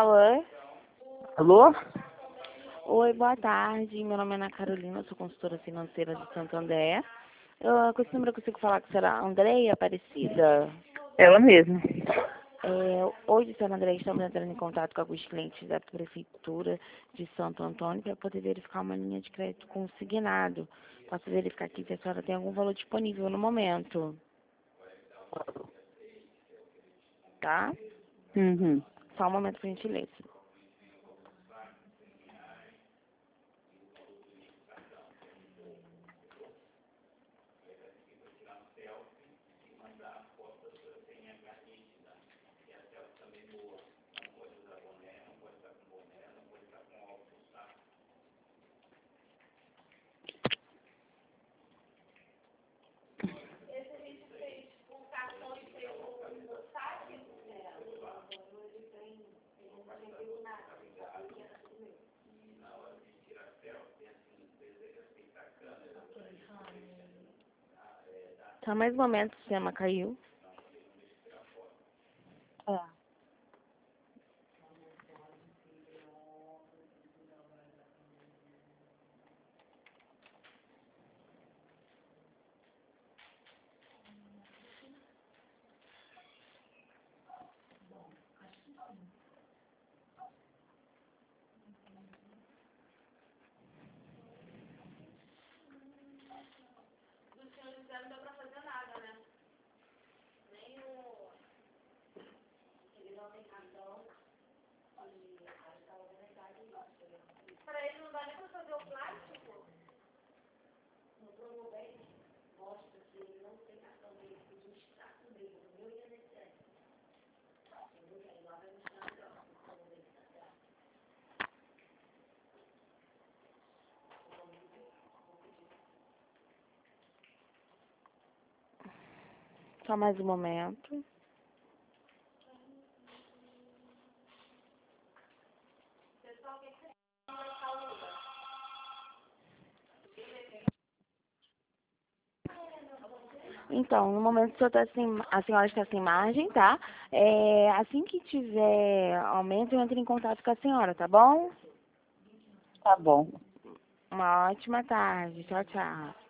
Alô? Alô? Oi, boa tarde. Meu nome é Ana Carolina, sou consultora financeira de Santo André. Com esse número eu consigo falar com a senhora Andréia Aparecida? Ela mesma. Hoje, senhora Andréia, estamos entrando em contato com alguns clientes da Prefeitura de Santo Antônio para poder verificar uma linha de crédito consignado. Posso verificar aqui se a senhora tem algum valor disponível no momento. Tá? Uhum. Só um momento, por gentileza. Só mais um momento, o sistema caiu. Tá. Só mais um momento. Então, no momento a senhora está sem margem, tá? Assim que tiver aumento, eu entro em contato com a senhora, tá bom? Tá bom. Uma ótima tarde. Tchau, tchau.